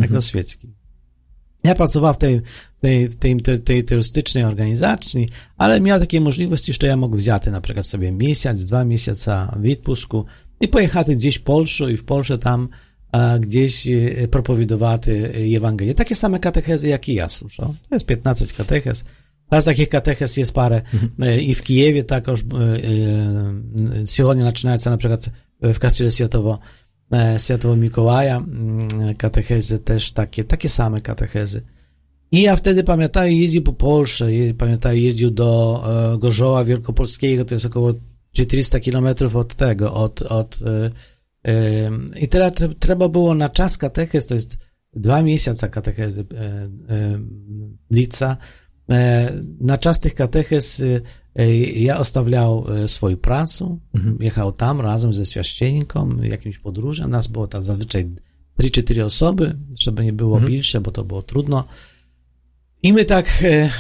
Ja pracowałem w tej turystycznej organizacji, ale miałem takie możliwości, że ja mógł wziąć na przykład sobie miesiąc, 2 miesiące w odpusku i pojechać gdzieś w Polsce i w Polsce tam gdzieś propowiadować Ewangelię. Takie same katechezy, jak i ja słyszę. To jest 15 katechez. Teraz takich katechez jest parę i w Kijewie takoż. Сьогодні починається, наприклад, в Костелі Святого Миколая katechezi też takie same katechezi. I ja wtedy, pamiętam, jeździł po Polsce, pamiętam, jeździł do Gorzoła Wielkopolskiego, to jest około 400 kilometrów od tego, i teraz trzeba było na czas katechez, to jest 2 miesiące katechezy lica, na czas tych katechez ja ostawiał swoją pracę, jechał tam razem ze święcennikiem, jakimś podróżem, nas było tam zazwyczaj 3-4 osoby, żeby nie było więcej, bo to było trudno. I my tak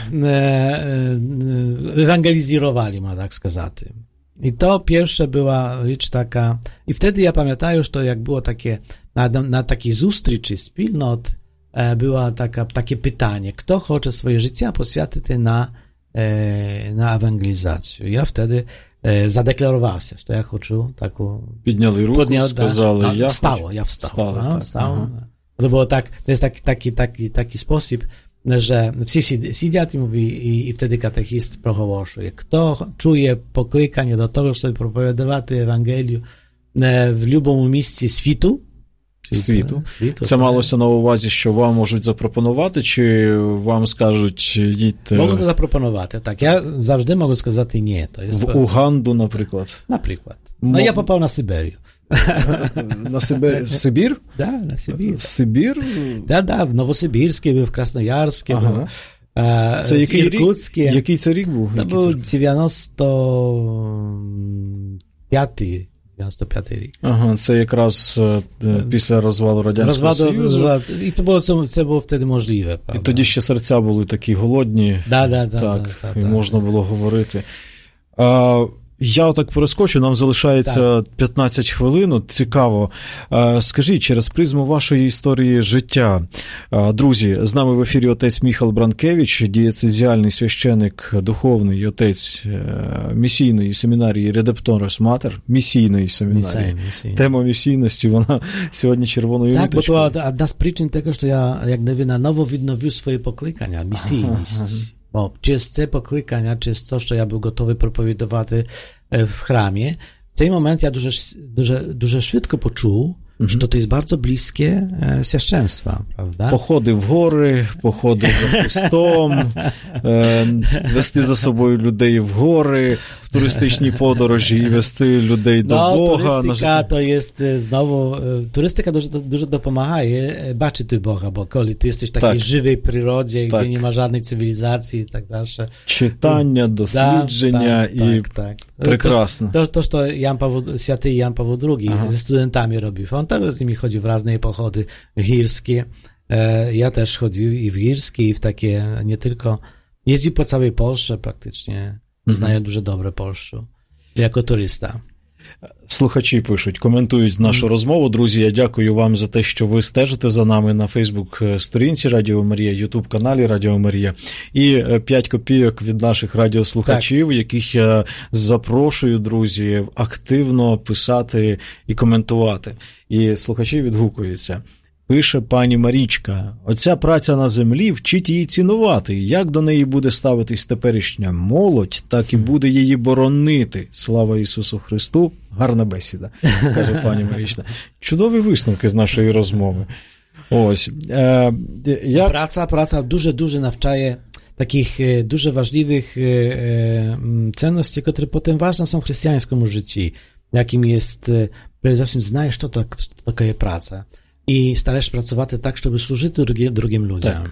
ewangelizowali, można tak сказать. I to pierwsza była rzecz taka, i wtedy ja pamiętam już to, jak było takie, na takiej zustryczy wspólnot było takie pytanie, kto chce swoje życie poświęcić na ewangelizację. Ja wtedy zadeklarowałem się, że ja chcę taką... Підняли руку, сказали, я встав. To było tak, to jest taki sposób, że wszyscy siedzieli i mówi, i wtedy katechist prochołoszuje. Kto czuje poklикання do tego, żeby propowiadać Ewangelię w любому місці світу? Це малося на увазі, що вам можуть запропонувати, чи вам скажуть, їдьте... Можуть запропонувати, так. Я завжди можу сказати ні. То є в Уганду, наприклад. Наприклад. Ну, я попав на Сибирію. На Сибір? В Сибір? Да, на Сибір. В Сибір? Да, в Новосибірській був, в Красноярській був. Це який рік? Який це рік був? Це був 95-й рік. Ага, це якраз після розвалу Радянського Союзу. І це було вtedy можливе. І тоді ще серця були такі голодні. Так, і можна було говорити. Я так перескочу, нам залишається 15 хвилин. Цікаво. Скажіть, через призму вашої історії життя. Друзі, з нами в ефірі отець Міхал Бранкевич, дієцезіальний священик, духовний отець місійної семінарії Redemptoris Mater, місійної семінарії. Тема місійності, вона сьогодні червоною ниточкою. Так, бо to одна з причин tego, що я, як на ново відновив свої покликання, місійність. Bo przez te poklикання, przez to, że ja był gotowy propowiadować w chramie, w tym momencie ja дуже szybko poczuł, że to jest bardzo bliskie świadectwa, prawda? Походи в гори, походи за Христом, вести за собою людей в гори, w turystycznej podróży i wести людей do Boga. Turystyka to jest znowu, turystyka dużo dopomaga baczyć Boga, bo kiedy ty jesteś w takiej żywej przyrodzie, gdzie nie ma żadnej cywilizacji i tak dalej. Czytania, doświadczenia i прекрасно. To, co święty Jan Paweł II ze studentami robił. On też z nimi chodził w różne pochody górskie. Ja też chodził i w górskie, i w takie, nie tylko, jeździł po całej Polsce praktycznie. Знаю дуже добре Польщу, як туриста. Слухачі пишуть, коментують нашу розмову. Друзі, я дякую вам за те, що ви стежите за нами на Фейсбук-сторінці Радіо Марія, Ютуб-каналі Радіо Марія. І 5 копійок від наших радіослухачів, яких я запрошую, друзі, активно писати і коментувати. І слухачі відгукуються. Пише пані Марічка, оця праця на землі вчить її цінувати. Як до неї буде ставитись теперішня молодь, так і буде її боронити. Слава Ісусу Христу. Гарна бесіда, каже пані Марічка. Чудові висновки з нашої розмови. Ось. Praca дуже навчає takich дуже важливих цінностей, які потім ważne są w chrześcijańskim życiu. Jakim jest, przede wszystkim знаєш, що таке праця. I starasz pracować tak, żeby służyć drugim ludziom.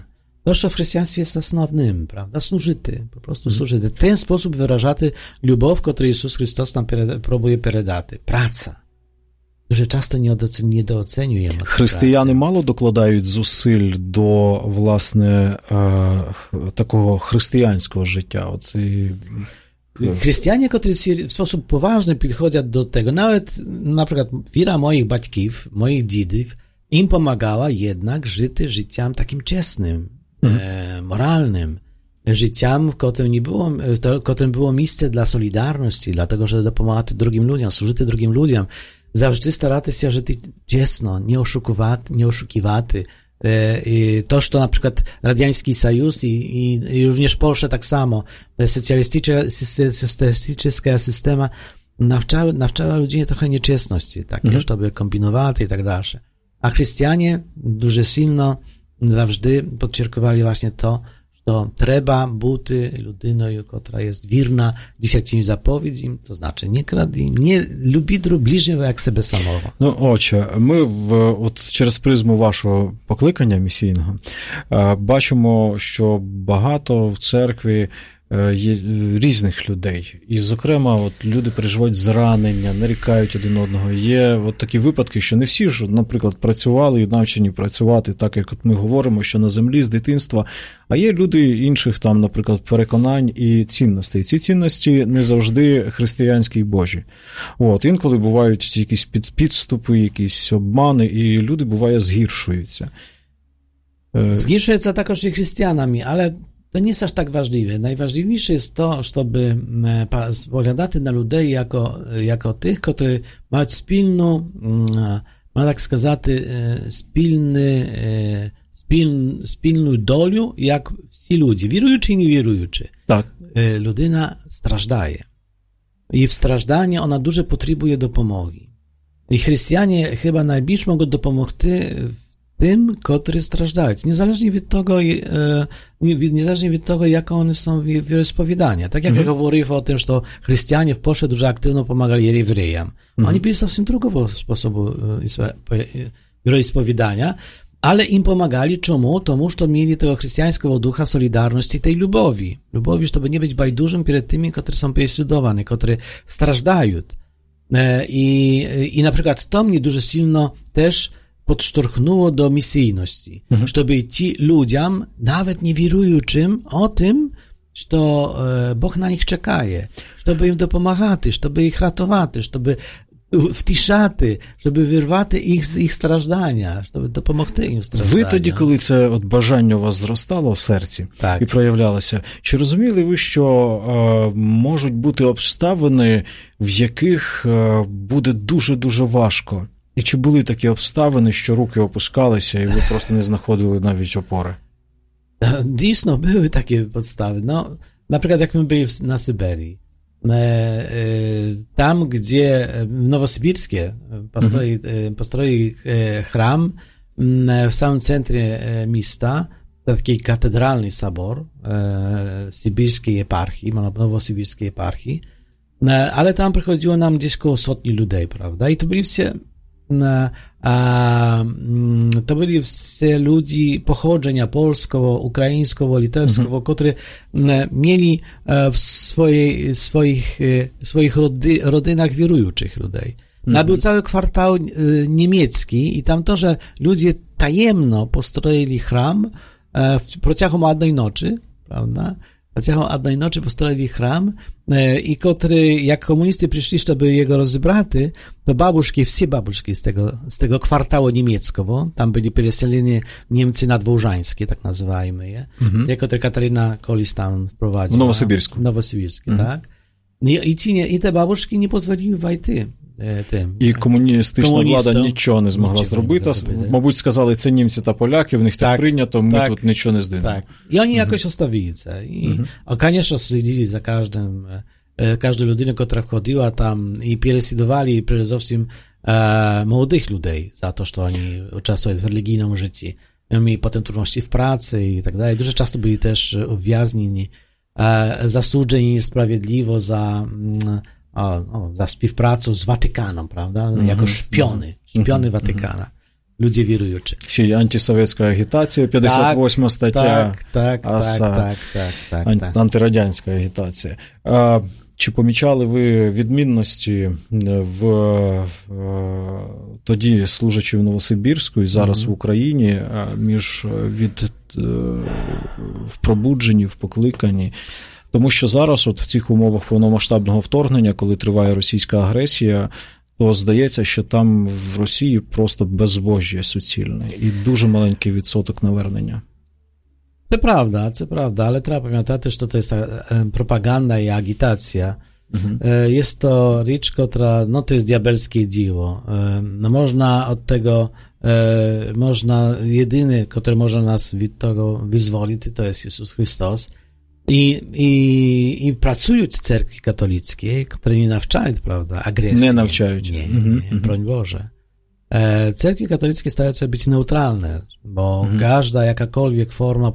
To, що в християнстві є основним, правда, служити, просто служити. Ten sposób wyrażати любов, котру Ісус Христос нам пробує передати. Праця. Дуже часто недооцінюємо. Християни мало докладають зусиль до, власне, такого християнського життя. От і... Християни, котрі в спосіб поважний підходять до того, навіть, наприклад, віра моїх батьків, моїх дідів, їм допомагала jednak жити життям таким чесним, moralnym, życiem, w którym było miejsce dla solidarności, dlatego, żeby pomagać drugim ludziom, służyć drugim ludziom. Zawsze starać się żyć czesno, nie oszukiwać. To, co na przykład Radziecki Sojus i również w Polsce tak samo, socjalistyczna systema nawczała ludzi trochę nieczesności, takie, żeby kombinować i tak dalej. A chrześcijanie дуже silno zawsze podkreślali właśnie to, że trzeba być ludyną, która jest wierna 10 zapowiedziom, to znaczy nie kradnij, nie lubi bliźniego jak себе самого. Ну, отче, ми от через призму вашого покликання місійного бачимо, що багато в церкві є різних людей. І, зокрема, от люди переживають зранення, нарікають один одного. Є от такі випадки, що не всі ж, наприклад, працювали і навчені працювати так, як от ми говоримо, що на землі з дитинства. А є люди інших, там, наприклад, переконань і цінностей. Ці цінності не завжди християнські і божі. От, інколи бувають якісь підступи, якісь обмани, і люди, буває, згіршуються. Zgirszuje також і християнами, ale to nie jest aż tak ważliwe. Najważniejsze jest to, żeby spoglądać na ludzi jako tych, którzy mają wspólną, można tak сказать, wspólną dolę, jak wszyscy ludzie, wierujący i niewierujący. Tak. Ludyna strażdaje. I w strażdaniu ona dużo potrzebuje dopomogi. I chrześcijanie chyba najbliżej mogą dopomóc tym, którzy strażdają. Niezależnie od tego, jak one są wieroispowiadania. Tak jak ja mówiłem o tym, że chrześcijanie w Polsce dużo aktywnie pomagali Ewrejom. Oni byli całkiem drugiego sposobu wieroispowiadania, ale im pomagali czemu? Tomu, że mieli tego chrześcijańskiego ducha solidarności i tej lubowi. Lubowi, żeby nie być bajdużym przed tymi, którzy są prześladowani, którzy strażdają. I na przykład to mnie dużo silno też podszturchnęło do misyjności, żeby ci ludziom, nawet nie wierującym, o tym, że Bóg na nich czeka, żeby im dopomagać, żeby ich ratować, żeby втішати, щоб вирвати їх з їх страждання, щоб допомогти їм в стражданнях. Ви тоді, коли це от бажання у вас зростало в серці і проявлялося, чи розуміли ви, що можуть бути обставини, в яких буде дуже-дуже важко? І чи були такі обставини, що руки опускалися, і ви просто не знаходили навіть опори? Дійсно, були такі підстави. No, наприклад, як ми були на Сибірі. Tam, gdzie w Nowosybirskie postroi chram w samym centrum miasta, taki katedralny sabor sybirskiej eparchii, nowosybirskiej eparchii, ale tam przychodziło nam gdzieś koło 100 ludzi, prawda? I to byli wszyscy ludzie pochodzenia polskiego, ukraińskiego, litewskiego, którzy mieli w swoich rodzinach wierujących ludzi. Był cały kwartał niemiecki i tam to, że ludzie tajemno postroili chram w przeciągu jednej nocy, prawda? Przeciągu jednej nocy postroili chram i który, jak komuniści przyszli, żeby jego rozebrać, to babuszki, wszystkie babuszki z tego kwartału niemieckiego, tam byli przesiedleni Niemcy nadwołżańskie, tak nazywajmy je, jako to Katarzyna Kolis tam prowadziła. W Nowosybirsku. Nowosybirskie, tak. I te babuszki nie pozwoliły wejти. І комуністична влада нічого не змогла зробити. Мабуть, сказали, це німці та поляки, в них так прийнято, ми тут нічого не здійснимо. Так. І вони якось оставили це. І, звісно, слідили за każdą людину, яка входила там, і переслідували, перед зовсім, молодих людей за те, що вони участвують в релігійному житті. Mieli potem trudności w pracy i tak dalej. Дуже часто byli też uwięzieni, zasłużeni niesprawiedliwo za współpracę z Watykanem, prawda? Jako szpiony Watykana. ludzie wierujący. Ще й антисовєтська агітація, 58 стаття. Так. Антирадянська агітація. Чи помічали ви відмінності тоді, служачи в Новосибірську і зараз в Україні, в пробудженні, в покликанні? Тому що зараз от в цих умовах повномасштабного вторгнення, коли триває російська агресія, то здається, що там в Росії просто безбожжя суцільне і дуже маленький відсоток навернення. Це правда, ale trzeba pamiętać, że to jest propaganda i agitacja. Jest to rzecz, która, to jest diabelskie dzieło. Można od tego, jedyny, który może nas od tego wyzwolić, to jest Jezus Chrystus. I pracują w cerkwi katolickiej, które nie nauczają, prawda, agresji. Nie nauczają. Nie, broń Boże. Cerkwi katolickie starają się być neutralne, bo każda jakakolwiek forma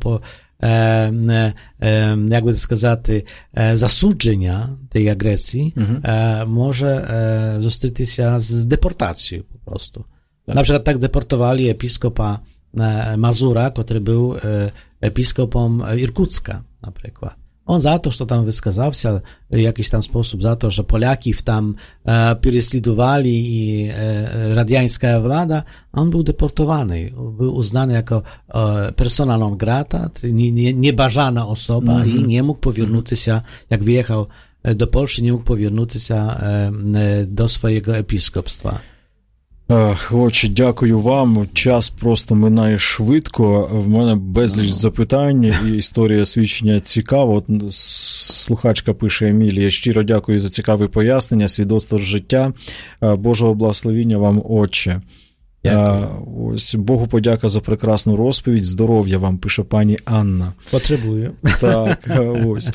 jakby to сказать, засудження tej agresji może zустрітися się z deportacją po prostu. Tak. Na przykład tak deportowali episkopa Mazura, który był episkopom Irkucka na przykład. On za to, że tam wyskazał się w jakiś tam sposób, za to, że Polaków tam prześladowali i radiańska władza, on był deportowany. Był uznany jako persona non grata, niebażana osoba i nie mógł powiernuć się, jak wyjechał do Polski, nie mógł powiernuć się do swojego episkopstwa. Отже, дякую вам. Час просто минає швидко. В мене безліч запитань, і історія свідчення цікава. От слухачка пише Емілія: щиро дякую за цікаве пояснення, свідоцтво з життя. Божого благословіння вам, отче. Ось, Богу подяка за прекрасну розповідь. Здоров'я вам, пише пані Анна. Потребую. Так, ось.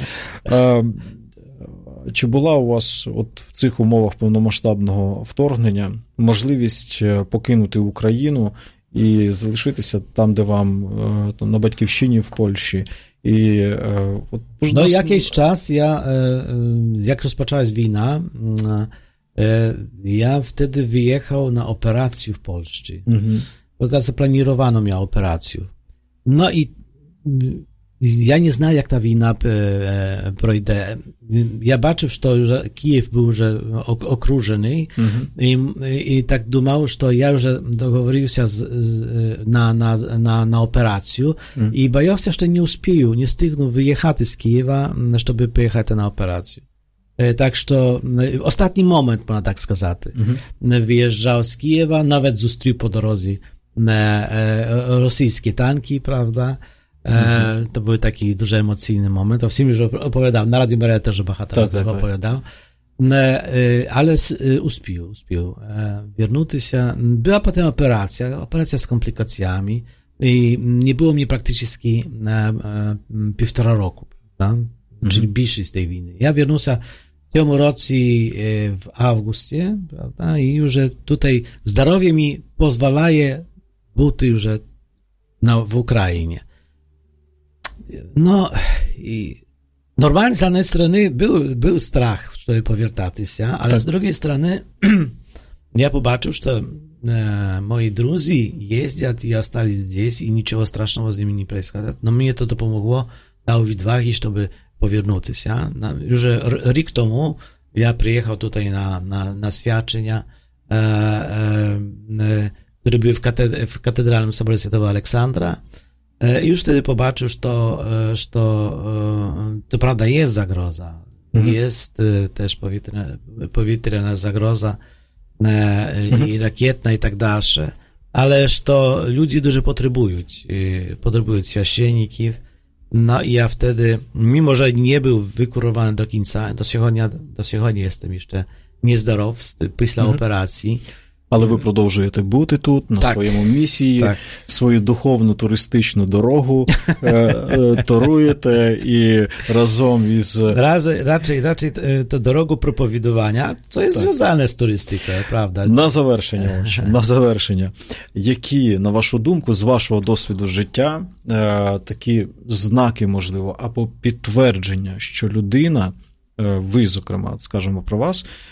Чи була у вас от в цих умовах повномасштабного вторгнення можливість покинути Україну і залишитися там, де вам, на батьківщині в Польщі? І, от, jakiś czas jak rozpoczęła się wojna, ja wtedy wyjechał na operację w Polsce. Bo tam zaplanowano miał operację. No i ja nie znam, jak ta wojna przejdzie. Ja baczył, że Kijów był już okrużony i tak dumał, że ja już doговорил się na operację i bał się, że nie uspieją, nie stygną wyjechać z Kijewa, żeby pojechać na operację. Tak, że ostatni moment, można tak сказать, wyjeżdżał z Kijewa, nawet zostrił po drodze rosyjskie tanki, prawda? To był taki duży emocjonalny moment. O wszystkim już opowiadał. Na Radiu Maryja też bohater opowiadał. Ale uspił. Wiernuty się. Była potem operacja z komplikacjami i nie było mnie praktycznie 1,5 roku, prawda? Czyli bliżej z tej winy. Ja wiernuł się w tym roku w augustie, prawda? I już tutaj zdrowie mi pozwalaje być już w Ukrainie. No i normalnie z jednej strony był strach, żeby powiertać się, ale z drugiej strony ja zobaczył, że moi drudzy jeżdżą i ostali gdzieś i niczego strasznego z nimi nie происходzi. No mnie to pomogło, dało odwagi, żeby powiernuć się. Już rok temu ja przyjechał tutaj na świadczenia, które były w Katedralnym Soborze Świętego Aleksandra. I już wtedy zobaczył, że to prawda jest zagroza. Jest też powietrna zagroza i rakietna i tak dalsze, ale że to ludzie dużo potrzebują święcenników. No i ja wtedy, mimo że nie był wykurowany do końca, do сьогодні jestem jeszcze niezdrow pісля operacji. Але ви продовжуєте бути тут, на своєму місії, свою духовну туристичну дорогу торуєте і разом із... Raczej to drogą propowiadowania, co jest związane z turystyką, prawda? На завершення. Які, на вашу думку, з вашого досвіду життя, такі знаки, можливо, або підтвердження, що людина, ви, зокрема, скажімо про вас,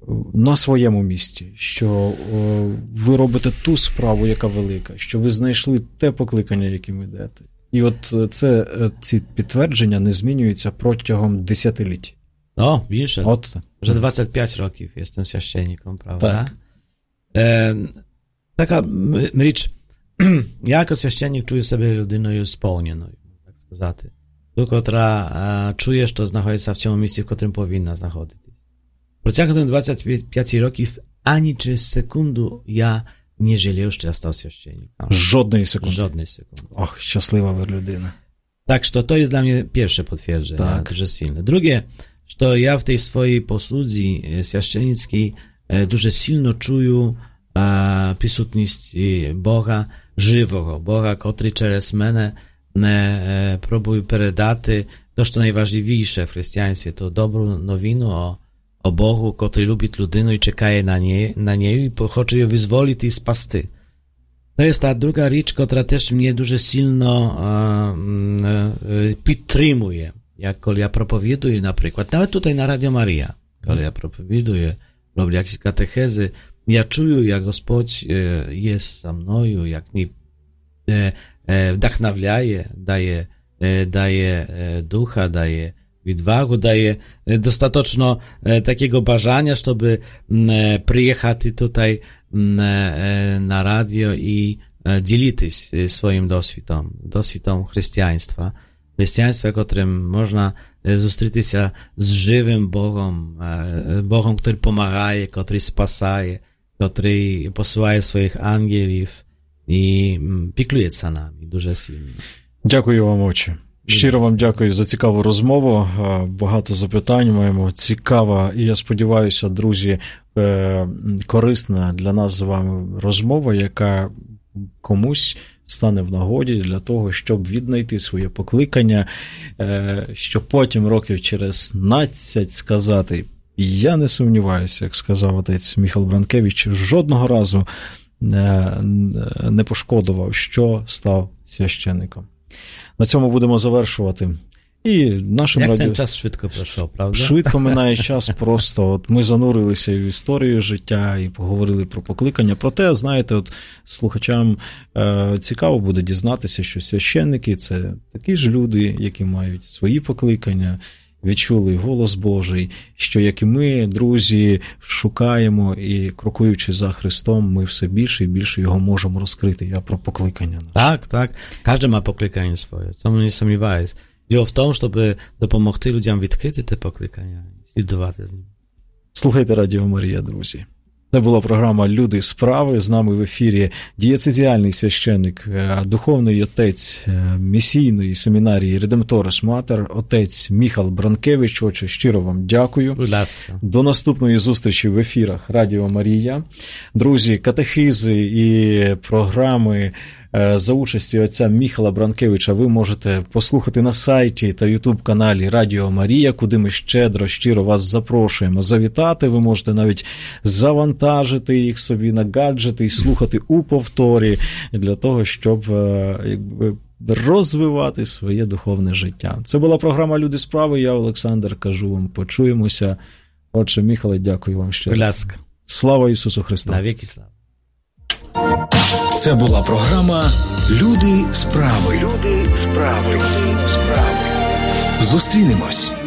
на своєму місці, що ви робите ту справу, яка велика, що ви знайшли те покликання, яким йдете. І от ці підтвердження не змінюються протягом десятиліть. O, більше. Вже 25 років jestem священником, правда? Так. Така річ, я як священник чую себе людиною сповненою, так сказати. Ту, котра чує, що знаходиться в цьому місці, в котрим повинна знаходитись. Протягом 25 років ані через секунду я не жалів, що я став священником. Жодної секунди. Жодної секунди. Ох, щаслива ви людина. Так, що to jest dla mnie pierwsze potwierdzenie, дуже сильне. Drugie, що я в tej swojej posłudzi święcienickiej дуже сильно чую присутність Бога живого, Бога, котрий через мене не пробує передати то, що найважливіше в християнстві, то добру новину o Bogu, który lubi людину і чекає на неї, і хоче її визволити і спасти. To jest ta druga rzecz, która też mnie дуже сильно підтримує. Jak коли я проповідую, наприклад, навіть тут на Радіо Марія, коли я проповідую, роблю якісь катехези, я чую, як Господь є зі мною, як мені вдохновляє, daje ducha, daje відвагу, daje достатньо takiego бажання, щоб приїхати tutaj на радіо і ділитись своїм досвідом християнства. Християнство, котрим можна зустрітися з живим Богом, Богом, який допомагає, який спасає, який посилає своїх ангелів і піклується нами дуже сильно. Дякую вам, отче. Щиро вам дякую за цікаву розмову. Багато запитань маємо. Цікава, і я сподіваюся, друзі, корисна для нас з вами розмова, яка комусь стане в нагоді для того, щоб віднайти своє покликання, щоб потім років через 15 сказати: я не сумніваюся, як сказав отець Міхал Бранкевич, жодного разу не пошкодував, що став священником. На цьому будемо завершувати. І нашим як ten час швидко пройшов, правда? Швидко минає час просто. От ми занурилися в історію життя і поговорили про покликання. Проте, знаєте, от слухачам цікаво буде дізнатися, що священники – це такі ж люди, які мають свої покликання, відчули голос Божий, що, як і ми, друзі, шукаємо і, крокуючи за Христом, ми все більше і більше його можемо розкрити. Я про покликання. Так. Кожен має покликання своє. Цьому не сумніваюсь. Діло в тому, щоб допомогти людям відкрити те покликання і слідувати з ним. Слухайте Радіо Марія, друзі. Це була програма «Люди справи». З нами в ефірі дієцезіальний священник, духовний отець місійної семінарії «Редемторис Матер», отець Міхал Бранкевич. Отче, щиро вам дякую. Будь ласка. До наступної зустрічі в ефірах Радіо Марія. Друзі, катехизи і програми за участі отця Міхала Бранкевича ви можете послухати на сайті та ютуб-каналі Радіо Марія, куди ми щиро вас запрошуємо завітати. Ви можете навіть завантажити їх собі на гаджети і слухати у повторі для того, щоб розвивати своє духовне життя. Це була програма «Люди справи». Я, Олександр, кажу вам, почуємося. Отже, Міхале, дякую вам ще раз. Слава Ісусу Христу! Навіки слава! Це була програма «Люди справи». Зустрінемось.